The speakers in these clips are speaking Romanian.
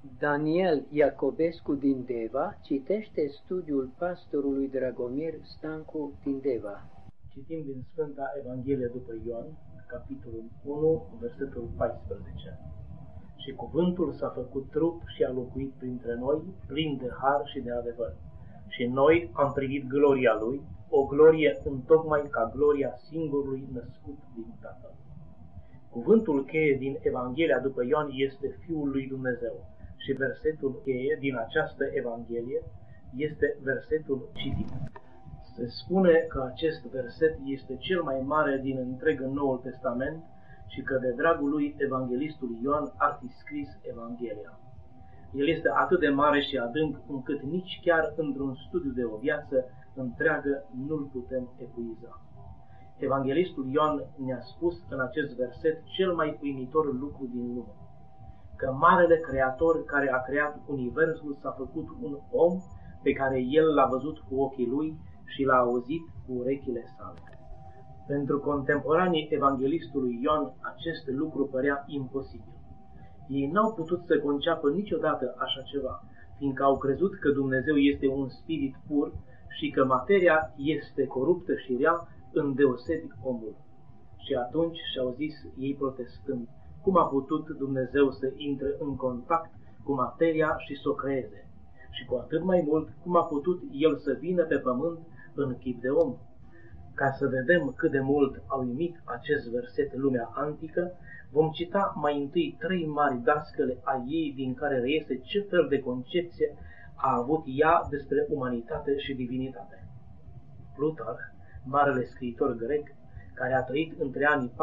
Daniel Iacobescu din Deva citește studiul pastorului Dragomir Stancu din Deva. Citim din Sfânta Evanghelie după Ioan, capitolul 1, versetul 14. Și cuvântul s-a făcut trup și a locuit printre noi, plin de har și de adevăr. Și noi am privit gloria lui, o glorie întocmai ca gloria singurului născut din Tatăl. Cuvântul cheie din Evanghelia după Ioan este Fiul lui Dumnezeu și versetul cheie din această Evanghelie este versetul citit. Se spune că acest verset este cel mai mare din întreg Noul Testament și că de dragul lui evanghelistul Ioan ar fi scris Evanghelia. El este atât de mare și adânc încât nici chiar într-un studiu de o viață întreagă nu-l putem epuiza. Evanghelistul Ioan ne-a spus în acest verset cel mai uimitor lucru din lume, că Marele Creator care a creat universul s-a făcut un om pe care el l-a văzut cu ochii lui și l-a auzit cu urechile sale. Pentru contemporanii evanghelistului Ioan acest lucru părea imposibil. Ei n-au putut să conceapă niciodată așa ceva, fiindcă au crezut că Dumnezeu este un spirit pur și că materia este coruptă și rea, îndeosebi omul. Și atunci și-au zis ei protestând, cum a putut Dumnezeu să intre în contact cu materia și să o creeze? Și cu atât mai mult, cum a putut El să vină pe pământ în chip de om? Ca să vedem cât de mult a uimit acest verset lumea antică, vom cita mai întâi 3 mari dascăle a ei din care reiese ce fel de concepție a avut ea despre umanitate și divinitate. Plutarh, marele scriitor grec, care a trăit între anii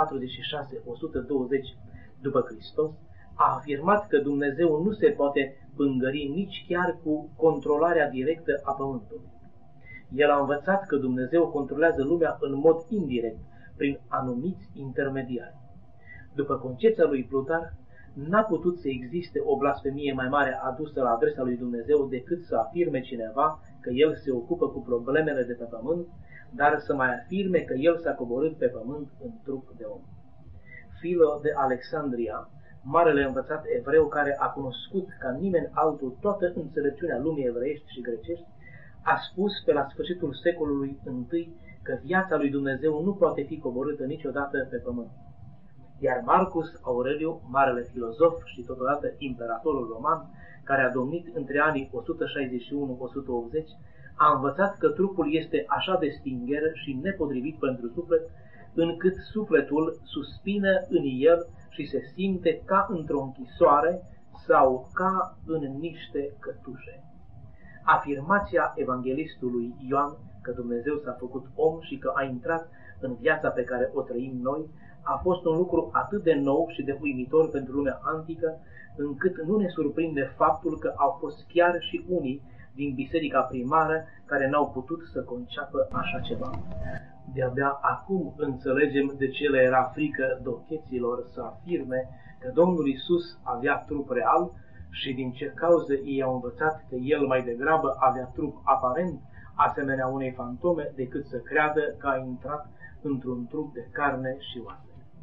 46-120 după Hristos, a afirmat că Dumnezeu nu se poate pângări nici chiar cu controlarea directă a pământului. El a învățat că Dumnezeu controlează lumea în mod indirect, prin anumiți intermediari. După concepția lui Plutarh, n-a putut să existe o blasfemie mai mare adusă la adresa lui Dumnezeu decât să afirme cineva că El se ocupă cu problemele de pe pământ, dar să mai afirme că El s-a coborât pe pământ în trup de om. Philo de Alexandria, marele învățat evreu care a cunoscut ca nimeni altul toată înțelepciunea lumii evreiești și grecești, a spus pe la sfârșitul secolului I că viața lui Dumnezeu nu poate fi coborâtă niciodată pe pământ. Iar Marcus Aureliu, marele filozof și totodată imperatorul roman, care a domnit între anii 161-180, a învățat că trupul este așa de stingher și nepotrivit pentru suflet, încât sufletul suspină în el și se simte ca într-o închisoare sau ca în niște cătușe. Afirmația evanghelistului Ioan că Dumnezeu s-a făcut om și că a intrat în viața pe care o trăim noi a fost un lucru atât de nou și de uimitor pentru lumea antică, încât nu ne surprinde faptul că au fost chiar și unii din biserica primară care n-au putut să conceapă așa ceva. De-abia acum înțelegem de ce le era frică docheților să afirme că Domnul Iisus avea trup real și din ce cauză ei au învățat că El mai degrabă avea trup aparent, asemenea unei fantome, decât să creadă că a intrat într-un trup de carne și oase.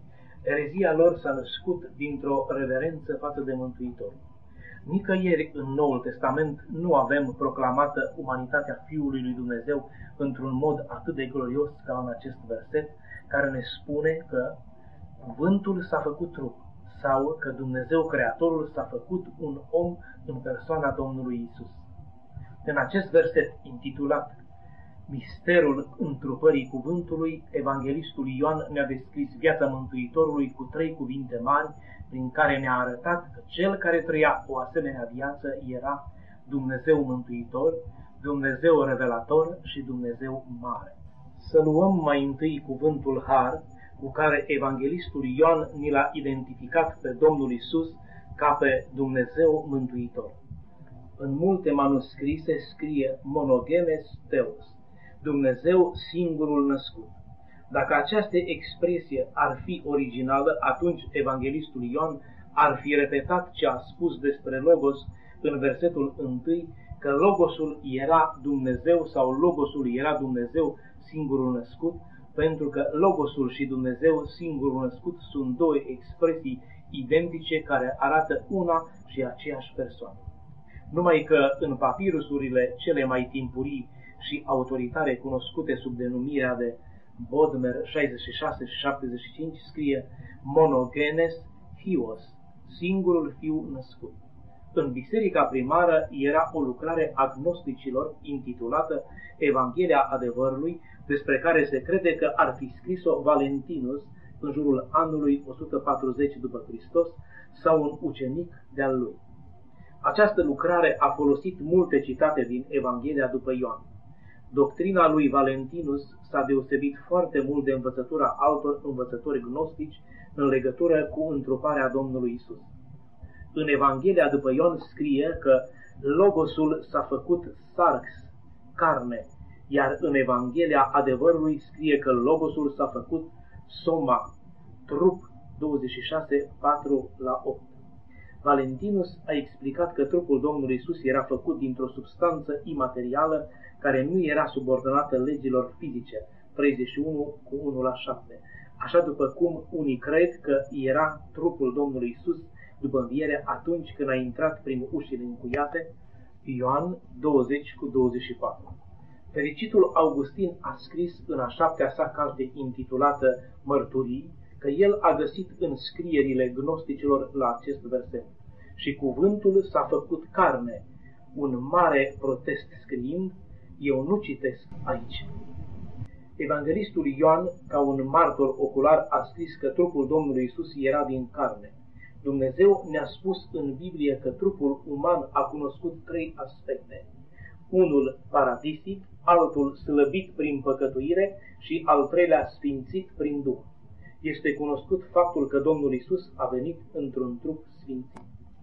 Erezia lor s-a născut dintr-o reverență față de Mântuitorul. Nicăieri în Noul Testament nu avem proclamată umanitatea Fiului lui Dumnezeu într-un mod atât de glorios ca în acest verset, care ne spune că cuvântul s-a făcut trup sau că Dumnezeu Creatorul s-a făcut un om în persoana Domnului Isus. În acest verset intitulat Misterul întrupării cuvântului, evanghelistul Ioan ne-a descris viața Mântuitorului cu 3 cuvinte mari, prin care ne-a arătat că cel care trăia o asemenea viață era Dumnezeu Mântuitor, Dumnezeu Revelator și Dumnezeu Mare. Să luăm mai întâi cuvântul har, cu care evanghelistul Ioan ni l-a identificat pe Domnul Isus ca pe Dumnezeu Mântuitor. În multe manuscrise scrie monogenes Theos, Dumnezeu singurul născut. Dacă această expresie ar fi originală, atunci evanghelistul Ioan ar fi repetat ce a spus despre Logos în versetul 1, că Logosul era Dumnezeu sau Logosul era Dumnezeu singurul născut, pentru că Logosul și Dumnezeu singurul născut sunt 2 expresii identice care arată una și aceeași persoană. Numai că în papirusurile cele mai timpurii și autoritare cunoscute sub denumirea de Bodmer 66 și 75 scrie Monogenes Hios, singurul fiu născut. În biserica primară era o lucrare a gnosticilor intitulată Evanghelia adevărului, despre care se crede că ar fi scris-o Valentinus în jurul anului 140 după Hristos sau un ucenic de-al lui. Această lucrare a folosit multe citate din Evanghelia după Ioan. Doctrina lui Valentinus s-a deosebit foarte mult de învățătura altor învățători gnostici în legătură cu întruparea Domnului Isus. În Evanghelia după Ioan scrie că Logosul s-a făcut sarx, carne, iar în Evanghelia adevărului scrie că Logosul s-a făcut soma, trup, 26, 4-8. Valentinus a explicat că trupul Domnului Isus era făcut dintr-o substanță imaterială care nu era subordonată legilor fizice, 31:1-7, așa după cum unii cred că era trupul Domnului Isus după înviere atunci când a intrat prin ușile încuiate, Ioan 20:24. Fericitul Augustin a scris în a 7-a sa carte intitulată Mărturii că el a găsit în scrierile gnosticilor la acest verset: și cuvântul s-a făcut carne, un mare protest scriind: eu nu citesc aici. Evanghelistul Ioan, ca un martor ocular, a scris că trupul Domnului Isus era din carne. Dumnezeu ne-a spus în Biblie că trupul uman a cunoscut 3 aspecte: unul paradisic, altul slăbit prin păcătuire și al 3-lea sfințit prin Duh. Este cunoscut faptul că Domnul Isus a venit într-un trup sfințit.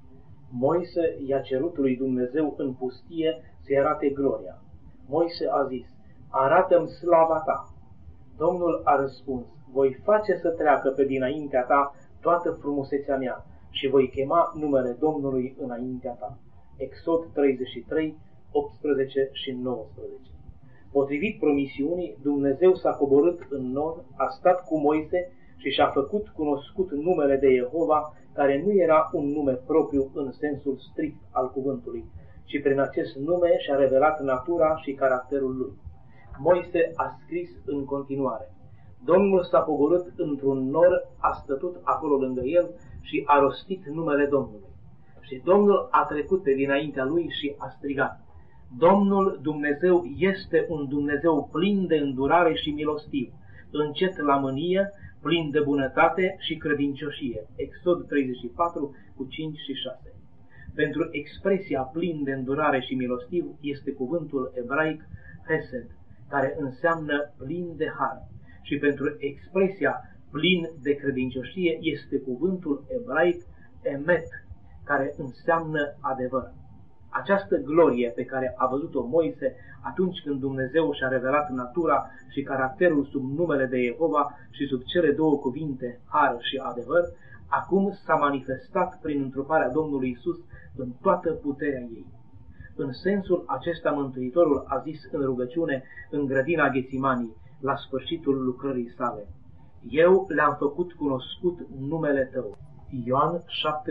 Moise i-a cerut lui Dumnezeu în pustie să-i arate gloria. Moise a zis: arată-mi slava ta. Domnul a răspuns: voi face să treacă pe dinaintea ta toată frumusețea mea și voi chema numele Domnului înaintea ta. Exod 33, 18 și 19. Potrivit promisiunii, Dumnezeu s-a coborât în nor, a stat cu Moise și și-a făcut cunoscut numele de Jehova, care nu era un nume propriu în sensul strict al cuvântului, ci prin acest nume și-a revelat natura și caracterul lui. Moise a scris în continuare: Domnul s-a pogorât într-un nor, a stătut acolo lângă el și a rostit numele Domnului. Și Domnul a trecut pe dinaintea lui și a strigat: Domnul Dumnezeu este un Dumnezeu plin de îndurare și milostiv, încet la mânie, plin de bunătate și credincioșie. Exod 34, 5 și 6. Pentru expresia plin de îndurare și milostiv este cuvântul ebraic hesed, care înseamnă plin de har. Și pentru expresia plin de credincioșie este cuvântul ebraic emet, care înseamnă adevăr. Această glorie pe care a văzut-o Moise atunci când Dumnezeu și-a revelat natura și caracterul sub numele de Jehova și sub cele 2 cuvinte, har și adevăr, acum s-a manifestat prin întruparea Domnului Isus în toată puterea ei. În sensul acesta Mântuitorul a zis în rugăciune în grădina Ghețimanii, la sfârșitul lucrării sale: Eu le-am făcut cunoscut numele tău. Ioan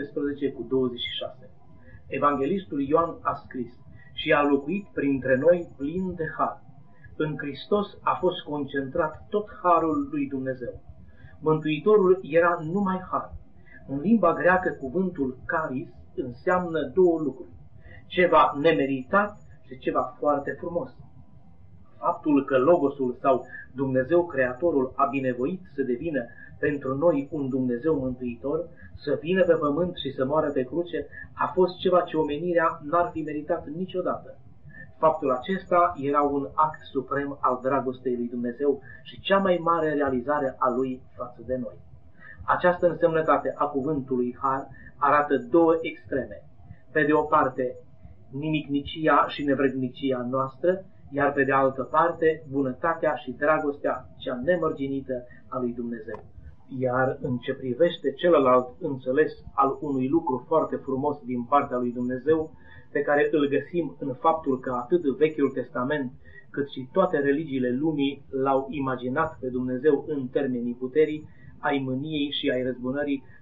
17:26. Evanghelistul Ioan a scris: și a locuit printre noi plin de har. În Hristos a fost concentrat tot harul lui Dumnezeu. Mântuitorul era numai har. În limba greacă cuvântul caris înseamnă 2 lucruri: ceva nemeritat și ceva foarte frumos. Faptul că Logosul sau Dumnezeu Creatorul a binevoit să devină pentru noi un Dumnezeu mântuitor, să vină pe pământ și să moară pe cruce, a fost ceva ce omenirea n-ar fi meritat niciodată. Faptul acesta era un act suprem al dragostei lui Dumnezeu și cea mai mare realizare a lui față de noi. Această însemnătate a cuvântului har arată 2 extreme: pe de o parte nimicnicia și nevrednicia noastră, iar pe de altă parte bunătatea și dragostea cea nemărginită a lui Dumnezeu. Iar în ce privește celălalt înțeles al unui lucru foarte frumos din partea lui Dumnezeu, pe care îl găsim în faptul că atât Vechiul Testament cât și toate religiile lumii l-au imaginat pe Dumnezeu în termenii puterii, ai mâniei și ai răzbunării,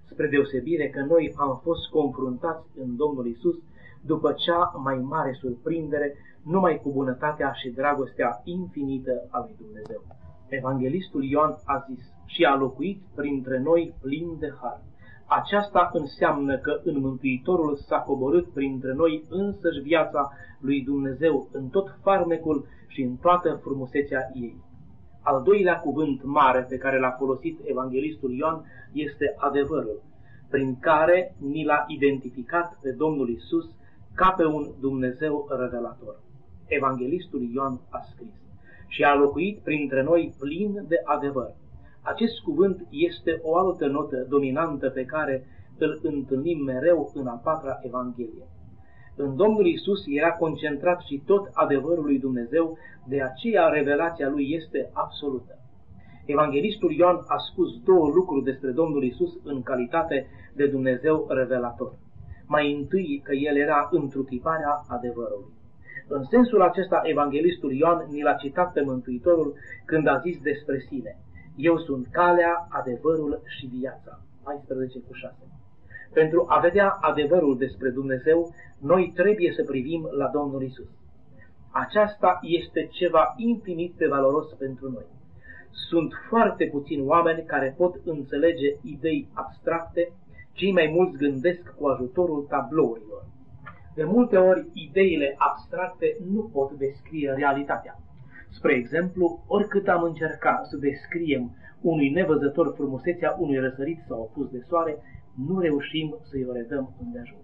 spre deosebire că noi am fost confruntați în Domnul Isus după cea mai mare surprindere, numai cu bunătatea și dragostea infinită a lui Dumnezeu. Evanghelistul Ioan a zis: și a locuit printre noi plin de har. Aceasta înseamnă că în Mântuitorul s-a coborât printre noi însăși viața lui Dumnezeu în tot farmecul și în toată frumusețea ei. Al doilea cuvânt mare pe care l-a folosit Evanghelistul Ioan este adevărul, prin care ni l-a identificat pe Domnul Isus ca pe un Dumnezeu revelator. Evanghelistul Ioan a scris: și a locuit printre noi plin de adevăr. Acest cuvânt este o altă notă dominantă pe care îl întâlnim mereu în a patra Evanghelie. În Domnul Isus era concentrat și tot adevărul lui Dumnezeu, de aceea revelația lui este absolută. Evanghelistul Ioan a spus două lucruri despre Domnul Isus în calitate de Dumnezeu revelator. Mai întâi că El era întruchiparea adevărului. În sensul acesta, Evanghelistul Ioan ni l-a citat pe Mântuitorul când a zis despre sine: eu sunt calea, adevărul și viața. 14:6. Pentru a vedea adevărul despre Dumnezeu, noi trebuie să privim la Domnul Isus. Aceasta este ceva infinit de valoros pentru noi. Sunt foarte puțini oameni care pot înțelege idei abstracte, cei mai mulți gândesc cu ajutorul tablourilor. De multe ori, ideile abstracte nu pot descrie realitatea. Spre exemplu, oricât am încercat să descriem unui nevăzător frumusețea unui răsărit sau opus de soare, nu reușim să-i o redăm îndeajuns.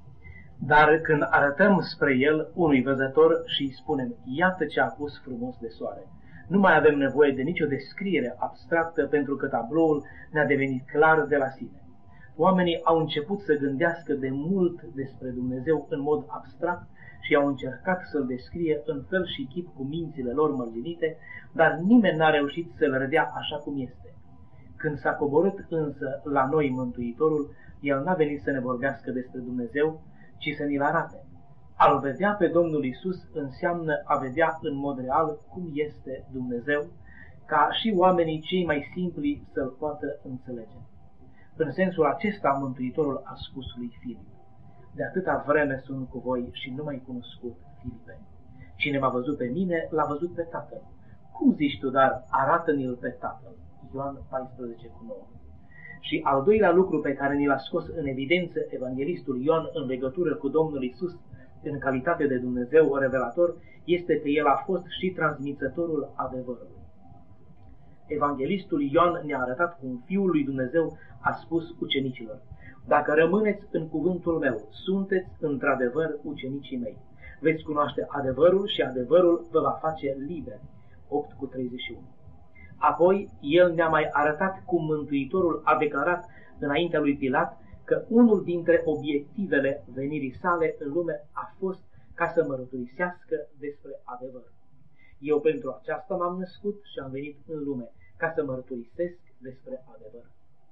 Dar când arătăm spre el unui văzător și îi spunem: iată ce a pus frumos de soare, nu mai avem nevoie de nicio descriere abstractă, pentru că tabloul ne-a devenit clar de la sine. Oamenii au început să gândească de mult despre Dumnezeu în mod abstract și au încercat să-L descrie în fel și chip cu mințile lor mărginite, dar nimeni n-a reușit să-L redea așa cum este. Când s-a coborât însă la noi Mântuitorul, El n-a venit să ne vorbească despre Dumnezeu, ci să ni-L arate. A-L vedea pe Domnul Isus înseamnă a vedea în mod real cum este Dumnezeu, ca și oamenii cei mai simpli să-L poată înțelege. În sensul acesta, Mântuitorul a spus lui Filip: de atâta vreme sunt cu voi și nu m-ai cunoscut, Filipe. Cine m-a văzut pe mine, l-a văzut pe Tatăl. Cum zici tu, dar arată-ni-l pe Tatăl? Ioan 14:9. Și al doilea lucru pe care ni l-a scos în evidență Evanghelistul Ioan în legătură cu Domnul Isus în calitate de Dumnezeu revelator este că El a fost și transmițătorul adevărului. Evanghelistul Ioan ne-a arătat cum Fiul lui Dumnezeu a spus ucenicilor: dacă rămâneți în cuvântul meu, sunteți într-adevăr ucenicii mei. Veți cunoaște adevărul și adevărul vă va face liberi. 8:31. Apoi, El ne-a mai arătat cum Mântuitorul a declarat înaintea lui Pilat că unul dintre obiectivele venirii sale în lume a fost ca să mărturisească despre adevăr. Eu pentru aceasta m-am născut și am venit în lume, ca să mărturisesc despre adevăr.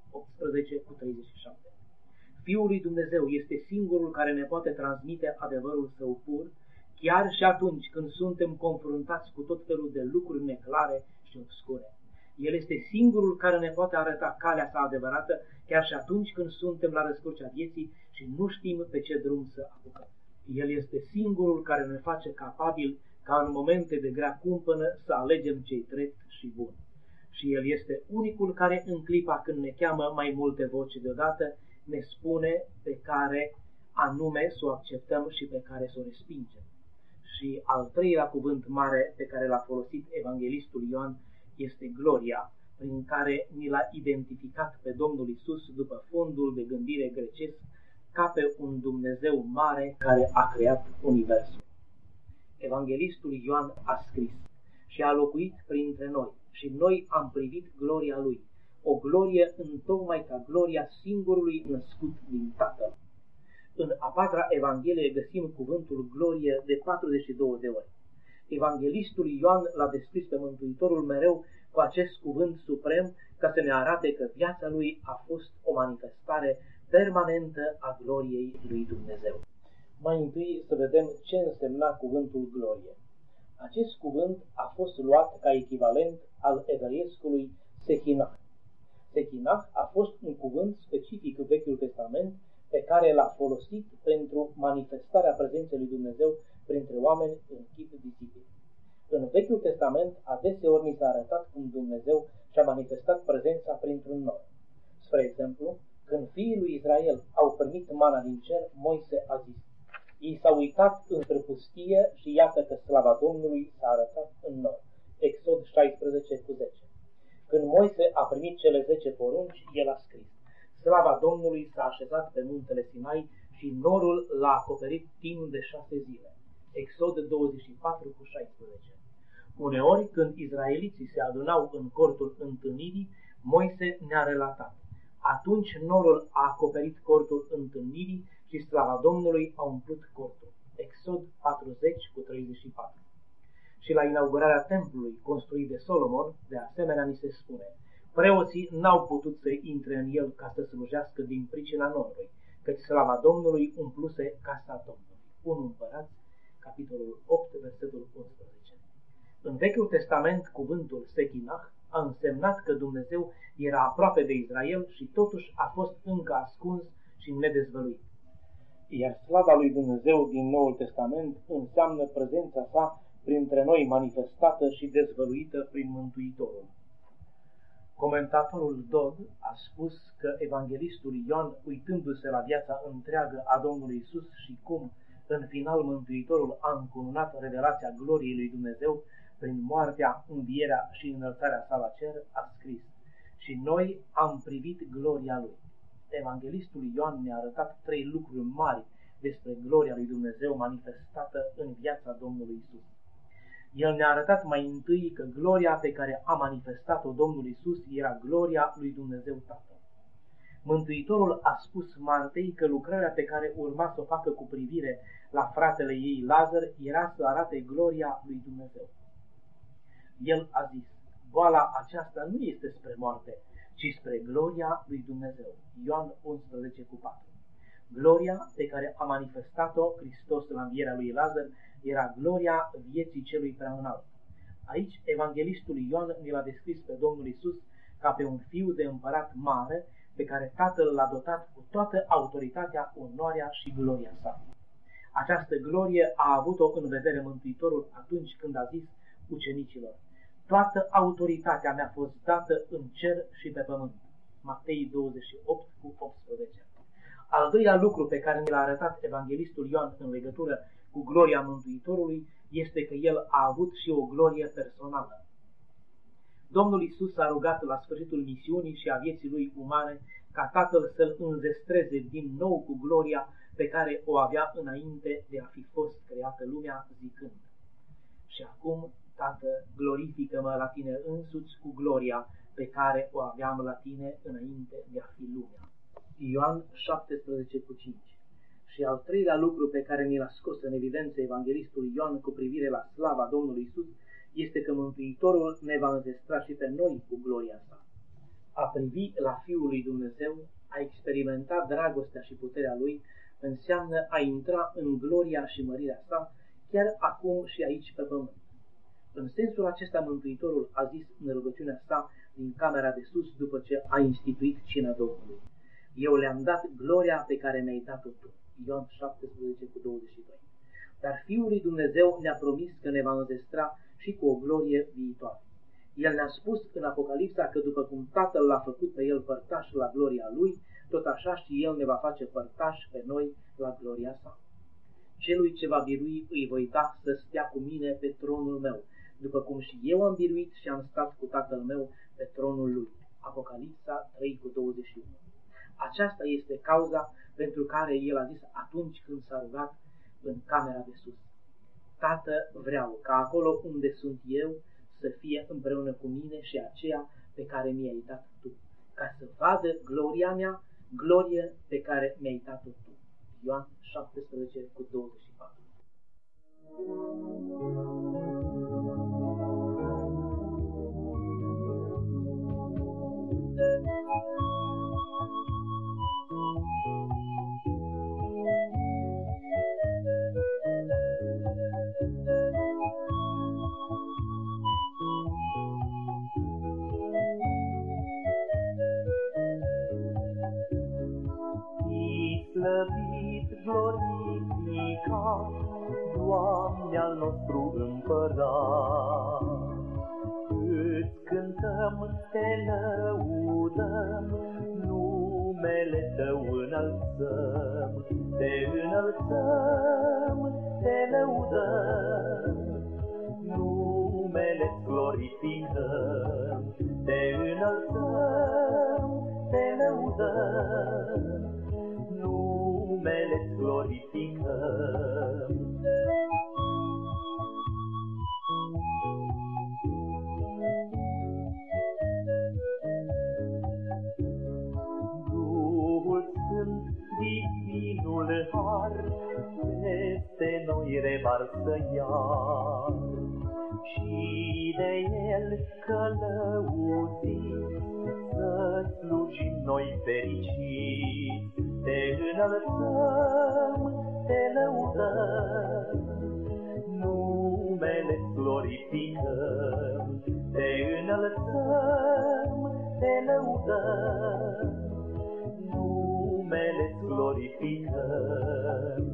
18:37. Fiul lui Dumnezeu este singurul care ne poate transmite adevărul său pur, chiar și atunci când suntem confruntați cu tot felul de lucruri neclare și obscure. El este singurul care ne poate arăta calea sa adevărată, chiar și atunci când suntem la răscrucea vieții și nu știm pe ce drum să apucăm. El este singurul care ne face capabil ca în momente de grea cumpănă să alegem ce-i drept și bun. Și El este unicul care în clipa când ne cheamă mai multe voci deodată, ne spune pe care anume să o acceptăm și pe care să o respingem. Și al treilea cuvânt mare pe care l-a folosit Evanghelistul Ioan este gloria, prin care ni l-a identificat pe Domnul Isus după fondul de gândire grecesc ca pe un Dumnezeu mare care a creat universul. Evanghelistul Ioan a scris: și a locuit printre noi și noi am privit gloria Lui, o glorie întocmai ca gloria singurului născut din Tatăl. În a patra Evanghelie găsim cuvântul glorie de 42 de ori. Evanghelistul Ioan l-a descris pe Mântuitorul mereu cu acest cuvânt suprem ca să ne arate că viața Lui a fost o manifestare permanentă a gloriei lui Dumnezeu. Mai întâi să vedem ce însemna cuvântul glorie. Acest cuvânt a fost luat ca echivalent al evreiescului Sehinah. Sechinah a fost un cuvânt specific în Vechiul Testament pe care l-a folosit pentru manifestarea prezenței lui Dumnezeu printre oameni în chip vizibil. În Vechiul Testament adeseori ni s-a arătat cum Dumnezeu și-a manifestat prezența printr-un nor. Spre exemplu, când fiii lui Israel au primit mana din cer, Moise a zis: ei s-au uitat între pustie și iată că slava Domnului s-a arătat în nor. Exod 16:10. Când Moise a primit cele 10 porunci, el a scris: slava Domnului s-a așezat pe muntele Sinai și norul l-a acoperit timp de 6 zile. Exod 24:16. Uneori, când izraeliții se adunau în cortul întâlnirii, Moise ne-a relatat: atunci norul a acoperit cortul întâlnirii și slava Domnului a umplut cortul. Exod 40:34. Și la inaugurarea templului construit de Solomon, de asemenea ni se spune: preoții n-au putut să intre în el ca să slujească din pricina norului, căci slava Domnului umpluse casa Domnului. 1 Împărați, capitolul 8, versetul 11. În Vechiul Testament, cuvântul Sechinah a însemnat că Dumnezeu era aproape de Israel și totuși a fost încă ascuns și nedezvăluit. Iar slava lui Dumnezeu din Noul Testament înseamnă prezența sa printre noi manifestată și dezvăluită prin Mântuitorul. Comentatorul Dodd a spus că evanghelistul Ioan, uitându-se la viața întreagă a Domnului Isus și cum, în final, Mântuitorul a încununat revelația gloriei lui Dumnezeu prin moartea, învierea și înălțarea sa la cer, a scris: și noi am privit gloria lui. Evanghelistul Ioan ne-a arătat 3 lucruri mari despre gloria lui Dumnezeu manifestată în viața Domnului Isus. El ne-a arătat mai întâi că gloria pe care a manifestat-o Domnul Isus era gloria lui Dumnezeu Tatăl. Mântuitorul a spus Martei că lucrarea pe care urma să o facă cu privire la fratele ei Lazar era să arate gloria lui Dumnezeu. El a zis: boala aceasta nu este spre moarte, ci spre gloria lui Dumnezeu. Ioan 11:4. Gloria pe care a manifestat-o Hristos la învierea lui Lazar era gloria vieții celui preaînalt. Aici evanghelistul Ioan ne l-a descris pe Domnul Isus ca pe un fiu de împărat mare pe care Tatăl l-a dotat cu toată autoritatea, onoarea și gloria sa. Această glorie a avut-o în vedere Mântuitorul atunci când a zis ucenicilor: toată autoritatea mi-a fost dată în cer și pe pământ. Matei 28:18. Al doilea lucru pe care ne l-a arătat evanghelistul Ioan în legătură cu gloria Mântuitorului este că el a avut și o glorie personală. Domnul Isus a rugat la sfârșitul misiunii și a vieții lui umane ca Tatăl să-l înzestreze din nou cu gloria pe care o avea înainte de a fi fost creată lumea, zicând: și acum, Tată, glorifică-mă la tine însuți cu gloria pe care o aveam la tine înainte de a fi lumea. Ioan 17:5. Și al treilea lucru pe care ni l-a scos în evidență evanghelistul Ioan cu privire la slava Domnului Isus este că Mântuitorul ne va înzestra și pe noi cu gloria sa. A privi la Fiul lui Dumnezeu, a experimenta dragostea și puterea Lui, înseamnă a intra în gloria și mărirea sa, chiar acum și aici pe pământ. În sensul acesta, Mântuitorul a zis în rugăciunea sa din camera de sus după ce a instituit cina Domnului: eu le-am dat gloria pe care mi-ai dat-o tu. Ioan 17:22. Dar Fiul lui Dumnezeu ne-a promis că ne va înzestra și cu o glorie viitoare. El ne-a spus în Apocalipsa că după cum Tatăl l-a făcut pe el părtaș la gloria lui, tot așa și el ne va face părtași pe noi la gloria sa. Celui ce va birui îi voi da să stea cu mine pe tronul meu, după cum și eu am biruit și am stat cu Tatăl meu pe tronul lui. Apocalipsa 3:21. Aceasta este cauza pentru care el a zis atunci când s-a rugat în camera de sus: Tată, vreau ca acolo unde sunt eu să fie împreună cu mine și aceea pe care mi-ai dat tu, ca să vadă gloria mea, glorie pe care mi-ai dat-o tu. Ioan 17:24. Doamne al nostru Împărat. Îți cântăm, te lăudăm, numele Tău înălțăm, te înălțăm, te lăudăm, numele-ți glorificăm, te înălțăm, te lăudăm, numele-ți glorificăm. Duhul Sfânt, divinul har, peste noi revarsă iar, și de El călăuzit, să slujim noi fericiți. Te înălțăm, te lăudăm, numele-ți glorificăm, te înălțăm, te lăudăm, numele-ți glorificăm.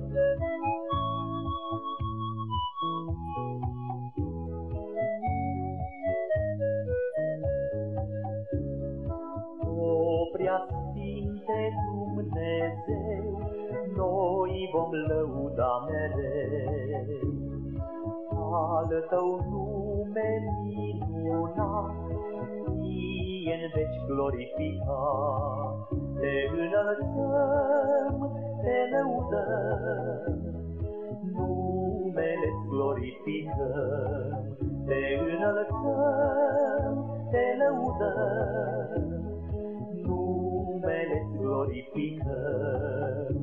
O Preasfinte Dumnezeu, noi vom lăuda mereu. Al Tău nume minunat, fie-n veci glorificat. Te înălțăm, te lăudăm, numele-ți glorificăm. Te înălțăm, te lăudăm, numele-ți glorificăm.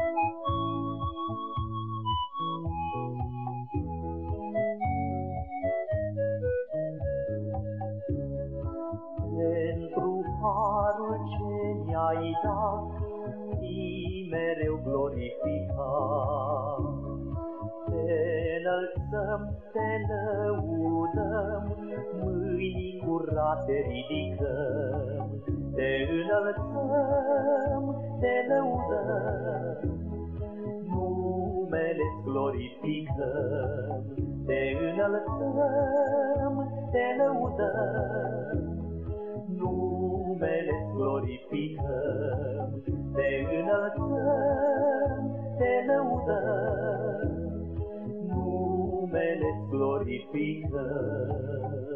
Pentru harul ce ne-ai dat, fii mereu glorificat. Te înălțăm, te lăudăm, mâini curate ridicăm. Te înălțăm, te lăudăm, numele-ți glorificăm. Te înălțăm, te lăudăm, numele-ți glorificăm. Te înălțăm, te lăudăm, numele-ți glorificăm.